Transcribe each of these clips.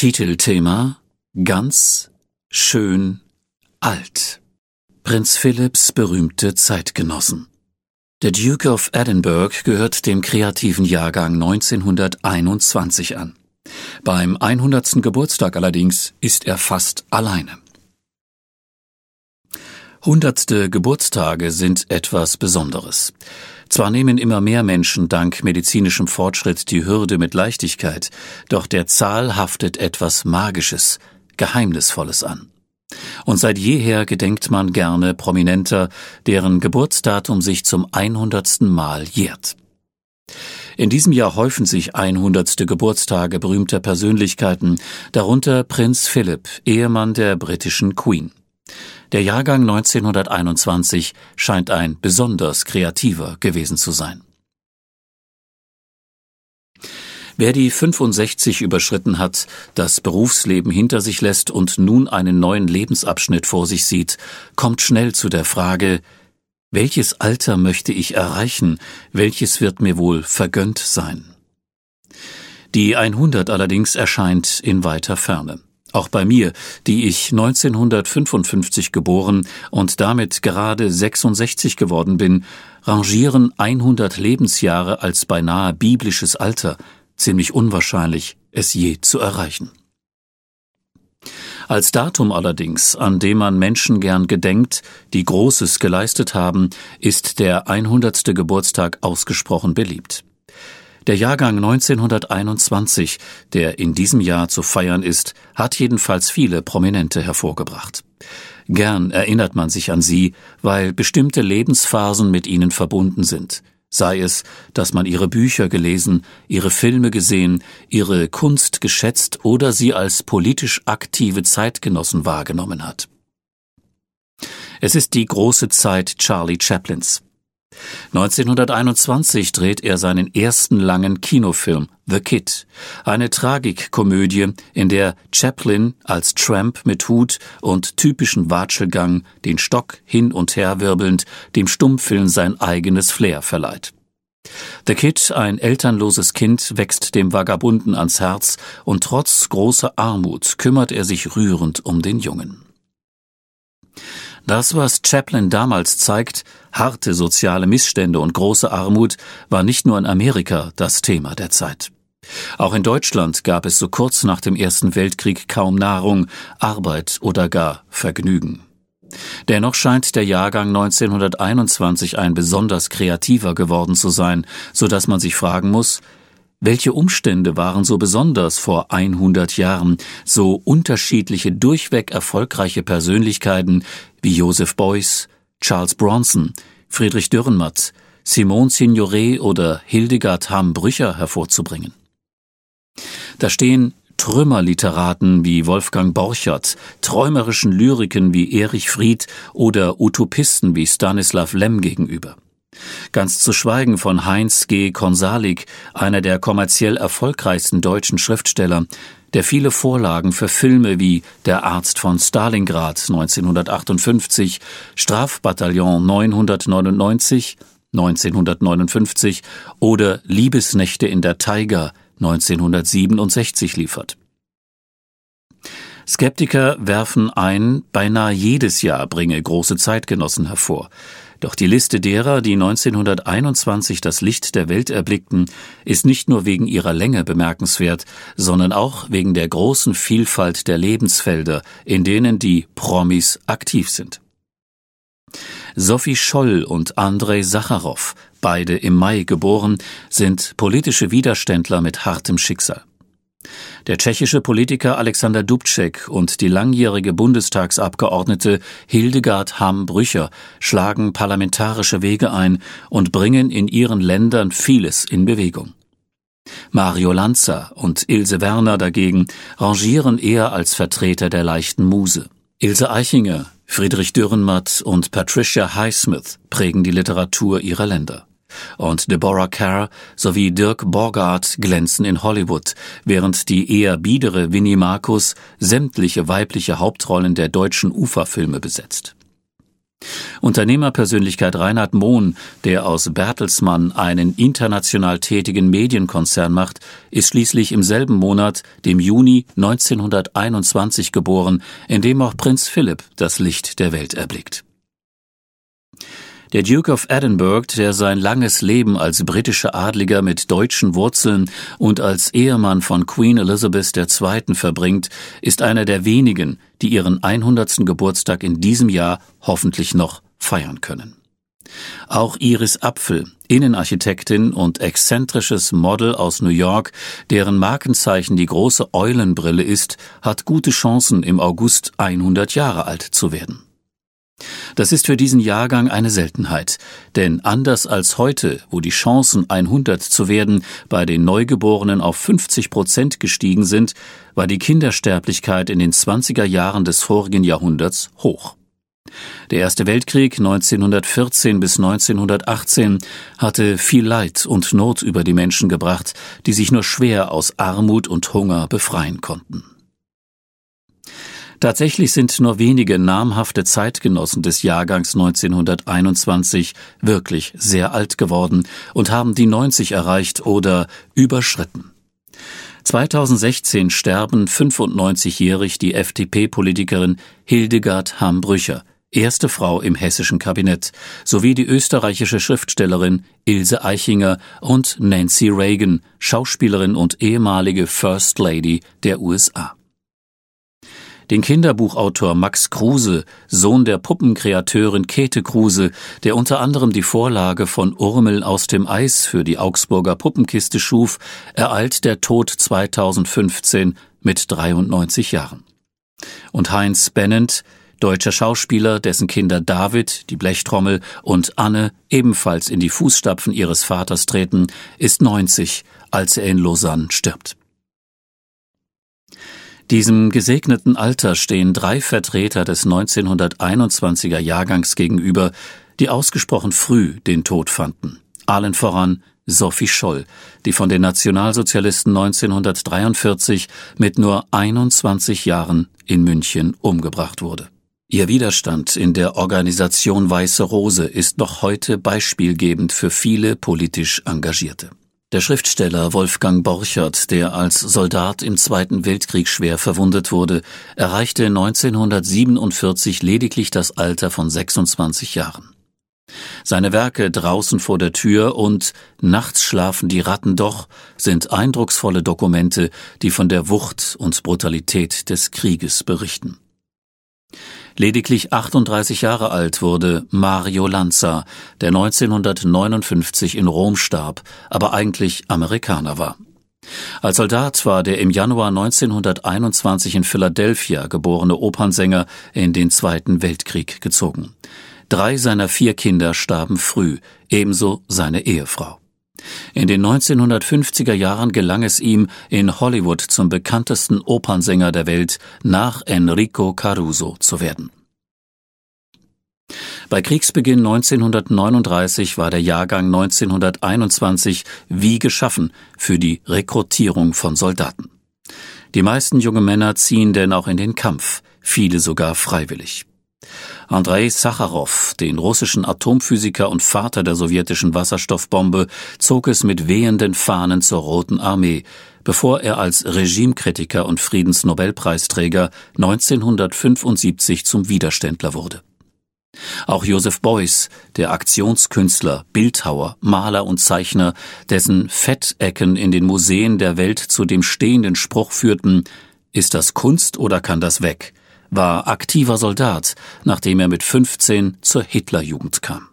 Titelthema: Ganz schön alt. Prinz Philipps berühmte Zeitgenossen. Der Duke of Edinburgh gehört dem kreativen Jahrgang 1921 an. Beim 100. Geburtstag allerdings ist er fast alleine. 100. Geburtstage sind etwas Besonderes. Zwar nehmen immer mehr Menschen dank medizinischem Fortschritt die Hürde mit Leichtigkeit, doch der Zahl haftet etwas Magisches, Geheimnisvolles an. Und seit jeher gedenkt man gerne Prominenter, deren Geburtsdatum sich zum 100. Mal jährt. In diesem Jahr häufen sich 100. Geburtstage berühmter Persönlichkeiten, darunter Prinz Philipp, Ehemann der britischen Queen. Der Jahrgang 1921 scheint ein besonders kreativer gewesen zu sein. Wer die 65 überschritten hat, das Berufsleben hinter sich lässt und nun einen neuen Lebensabschnitt vor sich sieht, kommt schnell zu der Frage: Welches Alter möchte ich erreichen? Welches wird mir wohl vergönnt sein? Die 100 allerdings erscheint in weiter Ferne. Auch bei mir, die ich 1955 geboren und damit gerade 66 geworden bin, rangieren 100 Lebensjahre als beinahe biblisches Alter, ziemlich unwahrscheinlich, es je zu erreichen. Als Datum allerdings, an dem man Menschen gern gedenkt, die Großes geleistet haben, ist der 100. Geburtstag ausgesprochen beliebt. Der Jahrgang 1921, der in diesem Jahr zu feiern ist, hat jedenfalls viele Prominente hervorgebracht. Gern erinnert man sich an sie, weil bestimmte Lebensphasen mit ihnen verbunden sind. Sei es, dass man ihre Bücher gelesen, ihre Filme gesehen, ihre Kunst geschätzt oder sie als politisch aktive Zeitgenossen wahrgenommen hat. Es ist die große Zeit Charlie Chaplins. 1921 dreht er seinen ersten langen Kinofilm The Kid, eine Tragikkomödie, in der Chaplin als Tramp mit Hut und typischen Watschelgang, den Stock hin und her wirbelnd, dem Stummfilm sein eigenes Flair verleiht. The Kid, ein elternloses Kind, wächst dem Vagabunden ans Herz und trotz großer Armut kümmert er sich rührend um den Jungen. Das, was Chaplin damals zeigt, harte soziale Missstände und große Armut, war nicht nur in Amerika das Thema der Zeit. Auch in Deutschland gab es so kurz nach dem Ersten Weltkrieg kaum Nahrung, Arbeit oder gar Vergnügen. Dennoch scheint der Jahrgang 1921 ein besonders kreativer geworden zu sein, so dass man sich fragen muss: Welche Umstände waren so besonders vor 100 Jahren, so unterschiedliche, durchweg erfolgreiche Persönlichkeiten wie Joseph Beuys, Charles Bronson, Friedrich Dürrenmatt, Simone Signoret oder Hildegard Hamm-Brücher hervorzubringen? Da stehen Trümmerliteraten wie Wolfgang Borchardt, träumerischen Lyriken wie Erich Fried oder Utopisten wie Stanislaw Lem gegenüber. Ganz zu schweigen von Heinz G. Konsalik, einer der kommerziell erfolgreichsten deutschen Schriftsteller, der viele Vorlagen für Filme wie Der Arzt von Stalingrad 1958, Strafbataillon 999 1959 oder Liebesnächte in der Taiga 1967 liefert. Skeptiker werfen ein, beinahe jedes Jahr bringe große Zeitgenossen hervor. Doch die Liste derer, die 1921 das Licht der Welt erblickten, ist nicht nur wegen ihrer Länge bemerkenswert, sondern auch wegen der großen Vielfalt der Lebensfelder, in denen die Promis aktiv sind. Sophie Scholl und Andrei Sacharow, beide im Mai geboren, sind politische Widerständler mit hartem Schicksal. Der tschechische Politiker Alexander Dubček und die langjährige Bundestagsabgeordnete Hildegard Hamm-Brücher schlagen parlamentarische Wege ein und bringen in ihren Ländern vieles in Bewegung. Mario Lanza und Ilse Werner dagegen rangieren eher als Vertreter der leichten Muse. Ilse Aichinger, Friedrich Dürrenmatt und Patricia Highsmith prägen die Literatur ihrer Länder. Und Deborah Kerr sowie Dirk Bogarde glänzen in Hollywood, während die eher biedere Winnie Markus sämtliche weibliche Hauptrollen der deutschen UFA-Filme besetzt. Unternehmerpersönlichkeit Reinhard Mohn, der aus Bertelsmann einen international tätigen Medienkonzern macht, ist schließlich im selben Monat, dem Juni 1921 geboren, in dem auch Prinz Philipp das Licht der Welt erblickt. Der Duke of Edinburgh, der sein langes Leben als britischer Adliger mit deutschen Wurzeln und als Ehemann von Queen Elizabeth II. Verbringt, ist einer der wenigen, die ihren 100. Geburtstag in diesem Jahr hoffentlich noch feiern können. Auch Iris Apfel, Innenarchitektin und exzentrisches Model aus New York, deren Markenzeichen die große Eulenbrille ist, hat gute Chancen, im August 100 Jahre alt zu werden. Das ist für diesen Jahrgang eine Seltenheit, denn anders als heute, wo die Chancen 100 zu werden bei den Neugeborenen auf 50% gestiegen sind, war die Kindersterblichkeit in den 20er Jahren des vorigen Jahrhunderts hoch. Der Erste Weltkrieg 1914 bis 1918 hatte viel Leid und Not über die Menschen gebracht, die sich nur schwer aus Armut und Hunger befreien konnten. Tatsächlich sind nur wenige namhafte Zeitgenossen des Jahrgangs 1921 wirklich sehr alt geworden und haben die 90 erreicht oder überschritten. 2016 sterben 95-jährig die FDP-Politikerin Hildegard Hamm-Brücher, erste Frau im hessischen Kabinett, sowie die österreichische Schriftstellerin Ilse Aichinger und Nancy Reagan, Schauspielerin und ehemalige First Lady der USA. Den Kinderbuchautor Max Kruse, Sohn der Puppenkreateurin Käthe Kruse, der unter anderem die Vorlage von Urmel aus dem Eis für die Augsburger Puppenkiste schuf, ereilt der Tod 2015 mit 93 Jahren. Und Heinz Bennent, deutscher Schauspieler, dessen Kinder David, die Blechtrommel, und Anne ebenfalls in die Fußstapfen ihres Vaters treten, ist 90, als er in Lausanne stirbt. Diesem gesegneten Alter stehen 3 Vertreter des 1921er Jahrgangs gegenüber, die ausgesprochen früh den Tod fanden. Allen voran Sophie Scholl, die von den Nationalsozialisten 1943 mit nur 21 Jahren in München umgebracht wurde. Ihr Widerstand in der Organisation Weiße Rose ist noch heute beispielgebend für viele politisch Engagierte. Der Schriftsteller Wolfgang Borchert, der als Soldat im Zweiten Weltkrieg schwer verwundet wurde, erreichte 1947 lediglich das Alter von 26 Jahren. Seine Werke Draußen vor der Tür und Nachts schlafen die Ratten doch sind eindrucksvolle Dokumente, die von der Wucht und Brutalität des Krieges berichten. Lediglich 38 Jahre alt wurde Mario Lanza, der 1959 in Rom starb, aber eigentlich Amerikaner war. Als Soldat war der im Januar 1921 in Philadelphia geborene Opernsänger in den Zweiten Weltkrieg gezogen. 3 seiner 4 Kinder starben früh, ebenso seine Ehefrau. In den 1950er Jahren gelang es ihm, in Hollywood zum bekanntesten Opernsänger der Welt nach Enrico Caruso zu werden. Bei Kriegsbeginn 1939 war der Jahrgang 1921 wie geschaffen für die Rekrutierung von Soldaten. Die meisten junge Männer ziehen denn auch in den Kampf, viele sogar freiwillig. Andrei Sacharow, den russischen Atomphysiker und Vater der sowjetischen Wasserstoffbombe, zog es mit wehenden Fahnen zur Roten Armee, bevor er als Regimekritiker und Friedensnobelpreisträger 1975 zum Widerständler wurde. Auch Joseph Beuys, der Aktionskünstler, Bildhauer, Maler und Zeichner, dessen Fettecken in den Museen der Welt zu dem stehenden Spruch führten: Ist das Kunst oder kann das weg?, war aktiver Soldat, nachdem er mit 15 zur Hitlerjugend kam.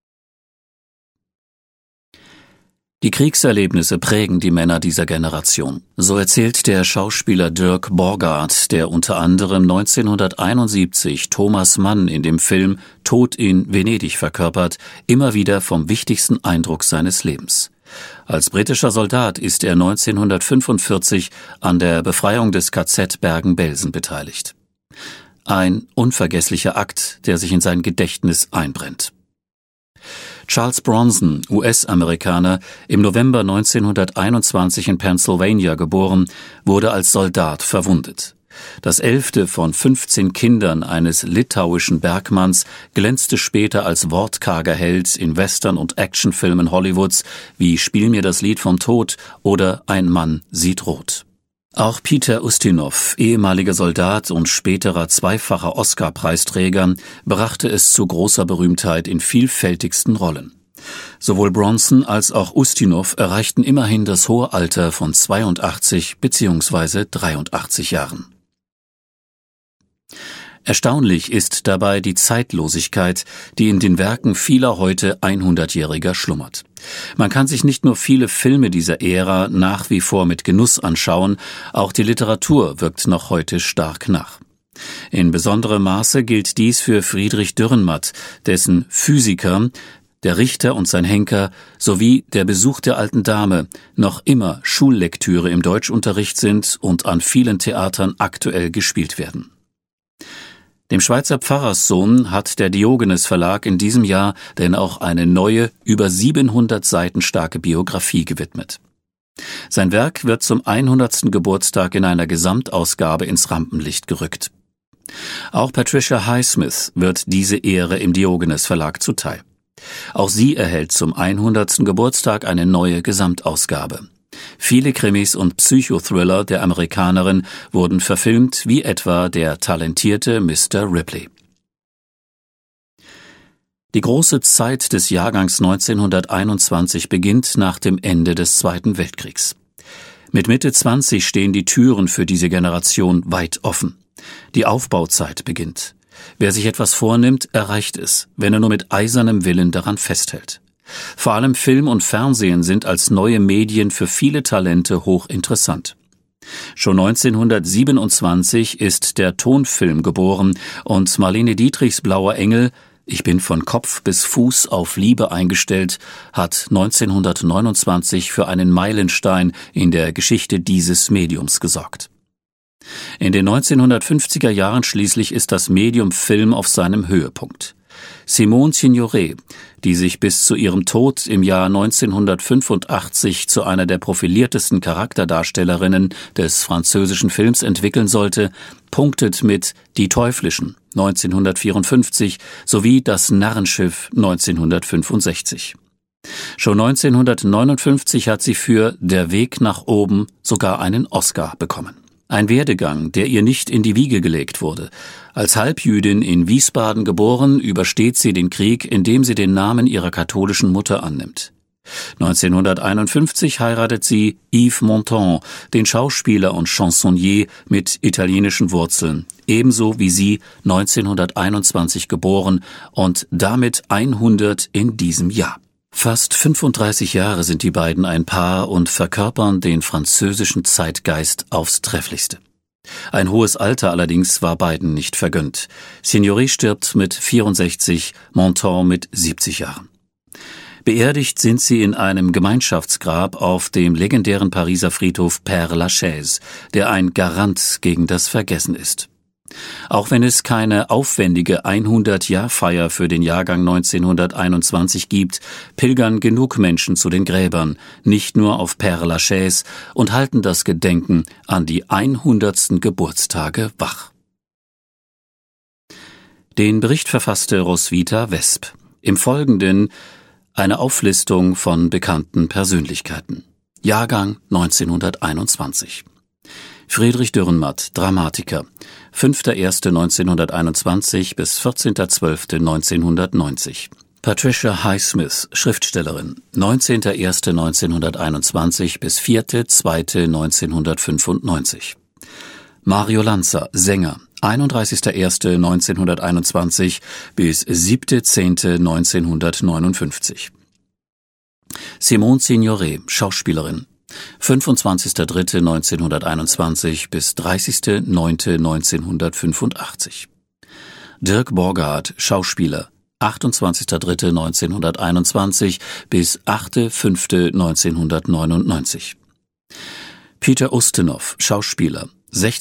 Die Kriegserlebnisse prägen die Männer dieser Generation. So erzählt der Schauspieler Dirk Borgard, der unter anderem 1971 Thomas Mann in dem Film Tod in Venedig verkörpert, immer wieder vom wichtigsten Eindruck seines Lebens. Als britischer Soldat ist er 1945 an der Befreiung des KZ Bergen-Belsen beteiligt. Ein unvergesslicher Akt, der sich in sein Gedächtnis einbrennt. Charles Bronson, US-Amerikaner, im November 1921 in Pennsylvania geboren, wurde als Soldat verwundet. Das 11. von 15 Kindern eines litauischen Bergmanns glänzte später als wortkarger Held in Western- und Actionfilmen Hollywoods wie Spiel mir das Lied vom Tod oder Ein Mann sieht rot. Auch Peter Ustinov, ehemaliger Soldat und späterer zweifacher Oscar-Preisträger, brachte es zu großer Berühmtheit in vielfältigsten Rollen. Sowohl Bronson als auch Ustinov erreichten immerhin das hohe Alter von 82 bzw. 83 Jahren. Erstaunlich ist dabei die Zeitlosigkeit, die in den Werken vieler heute 100-Jähriger schlummert. Man kann sich nicht nur viele Filme dieser Ära nach wie vor mit Genuss anschauen, auch die Literatur wirkt noch heute stark nach. In besonderem Maße gilt dies für Friedrich Dürrenmatt, dessen Physiker, Der Richter und sein Henker sowie Der Besuch der alten Dame noch immer Schullektüre im Deutschunterricht sind und an vielen Theatern aktuell gespielt werden. Dem Schweizer Pfarrerssohn hat der Diogenes Verlag in diesem Jahr denn auch eine neue, über 700 Seiten starke Biografie gewidmet. Sein Werk wird zum 100. Geburtstag in einer Gesamtausgabe ins Rampenlicht gerückt. Auch Patricia Highsmith wird diese Ehre im Diogenes Verlag zuteil. Auch sie erhält zum 100. Geburtstag eine neue Gesamtausgabe. Viele Krimis und Psychothriller der Amerikanerin wurden verfilmt, wie etwa Der talentierte Mr. Ripley. Die große Zeit des Jahrgangs 1921 beginnt nach dem Ende des Zweiten Weltkriegs. Mit Mitte 20 stehen die Türen für diese Generation weit offen. Die Aufbauzeit beginnt. Wer sich etwas vornimmt, erreicht es, wenn er nur mit eisernem Willen daran festhält. Vor allem Film und Fernsehen sind als neue Medien für viele Talente hochinteressant. Schon 1927 ist der Tonfilm geboren und Marlene Dietrichs Blauer Engel, Ich bin von Kopf bis Fuß auf Liebe eingestellt, hat 1929 für einen Meilenstein in der Geschichte dieses Mediums gesorgt. In den 1950er Jahren schließlich ist das Medium Film auf seinem Höhepunkt. Simone Signoret, die sich bis zu ihrem Tod im Jahr 1985 zu einer der profiliertesten Charakterdarstellerinnen des französischen Films entwickeln sollte, punktet mit Die Teuflischen 1954 sowie Das Narrenschiff 1965. Schon 1959 hat sie für Der Weg nach oben sogar einen Oscar bekommen. Ein Werdegang, der ihr nicht in die Wiege gelegt wurde. Als Halbjüdin in Wiesbaden geboren, übersteht sie den Krieg, indem sie den Namen ihrer katholischen Mutter annimmt. 1951 heiratet sie Yves Montand, den Schauspieler und Chansonnier mit italienischen Wurzeln, ebenso wie sie 1921 geboren und damit 100 in diesem Jahr. Fast 35 Jahre sind die beiden ein Paar und verkörpern den französischen Zeitgeist aufs Trefflichste. Ein hohes Alter allerdings war beiden nicht vergönnt. Signoret stirbt mit 64, Montand mit 70 Jahren. Beerdigt sind sie in einem Gemeinschaftsgrab auf dem legendären Pariser Friedhof Père Lachaise, der ein Garant gegen das Vergessen ist. Auch wenn es keine aufwendige 100-Jahr-Feier für den Jahrgang 1921 gibt, pilgern genug Menschen zu den Gräbern, nicht nur auf Père Lachaise, und halten das Gedenken an die 100. Geburtstage wach. Den Bericht verfasste Roswitha Wesp. Im Folgenden eine Auflistung von bekannten Persönlichkeiten. Jahrgang 1921. Friedrich Dürrenmatt, Dramatiker, 5.1.1921 bis 14.12.1990. Patricia Highsmith, Schriftstellerin, 19.01.1921 bis 4.2.1995. Mario Lanza, Sänger, 31.01.1921 bis 7.10.1959. Simone Signoret, Schauspielerin, 25.03.1921 bis 30.09.1985. Dirk Borgard, Schauspieler, 28.03.1921 bis 8.05.1999. Peter Ustinov, Schauspieler,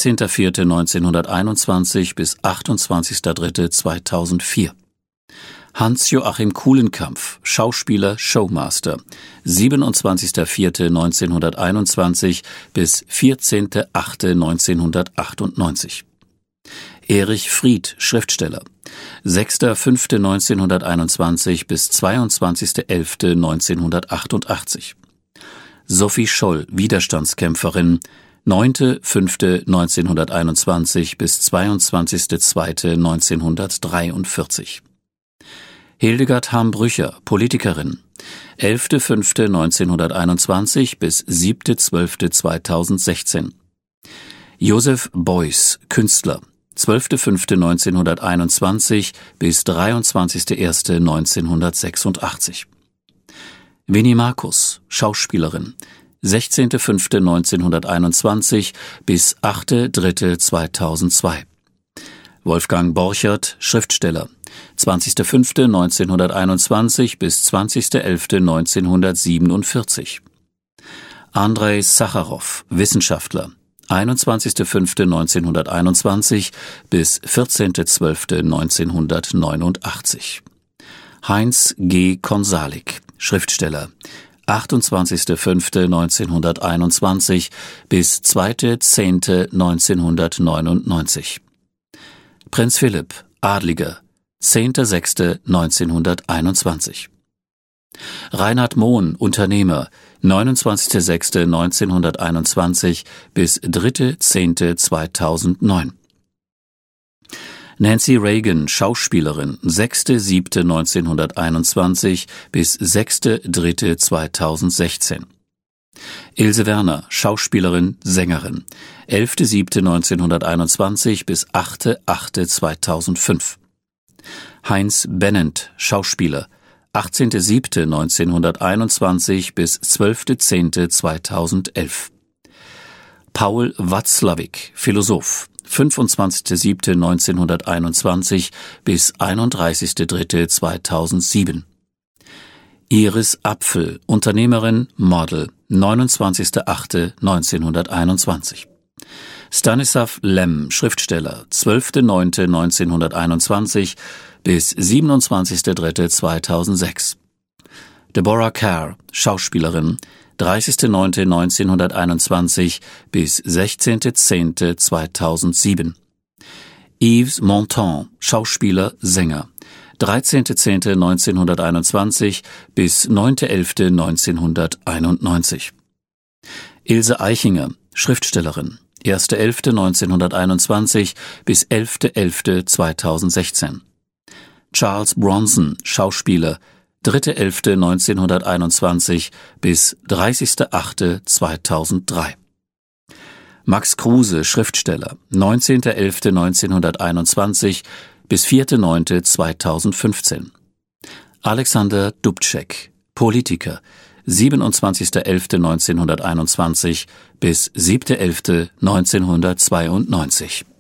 16.04.1921 bis 28.03.2004. Hans-Joachim Kulenkampff, Schauspieler, Showmaster, 27.04.1921 bis 14.08.1998. Erich Fried, Schriftsteller, 6.05.1921 bis 22.11.1988. Sophie Scholl, Widerstandskämpferin, 9.05.1921 bis 22.02.1943. Hildegard Hamm-Brücher, Politikerin, 11.05.1921 bis 7.12.2016. Joseph Beuys, Künstler, 12.05.1921 bis 23.01.1986. Winnie Markus, Schauspielerin, 16.05.1921 bis 8.03.2002. Wolfgang Borchert, Schriftsteller, 20.05.1921 bis 20.11.1947. Andrei Sacharow, Wissenschaftler, 21.05.1921 bis 14.12.1989. Heinz G. Konsalik, Schriftsteller, 28.05.1921 bis 2.10.1999. Prinz Philipp, Adliger, 10.06.1921. Reinhard Mohn, Unternehmer, 29.06.1921 bis 3.10.2009. Nancy Reagan, Schauspielerin, 6.07.1921 bis 6.03.2016. Ilse Werner, Schauspielerin, Sängerin, 11.07.1921 bis 8.08.2005. Heinz Bennent, Schauspieler, 18.07.1921 bis 12.10.2011. Paul Watzlawick, Philosoph, 25.07.1921 bis 31.03.2007. Iris Apfel, Unternehmerin, Model, 29.08.1921. Stanislav Lem, Schriftsteller, 12.09.1921 bis 27.03.2006. Deborah Kerr, Schauspielerin, 30.09.1921 bis 16.10.2007. Yves Montand, Schauspieler, Sänger, 13.10.1921 bis 9.11.1991. Ilse Eichinger, Schriftstellerin, 1.11.1921 bis 11.11.2016. Charles Bronson, Schauspieler, 3.11.1921 bis 30.08.2003. Max Kruse, Schriftsteller, 19.11.1921 bis 4.09.2015. Alexander Dubček, Politiker, 27.11.1921 bis 7.11.1992.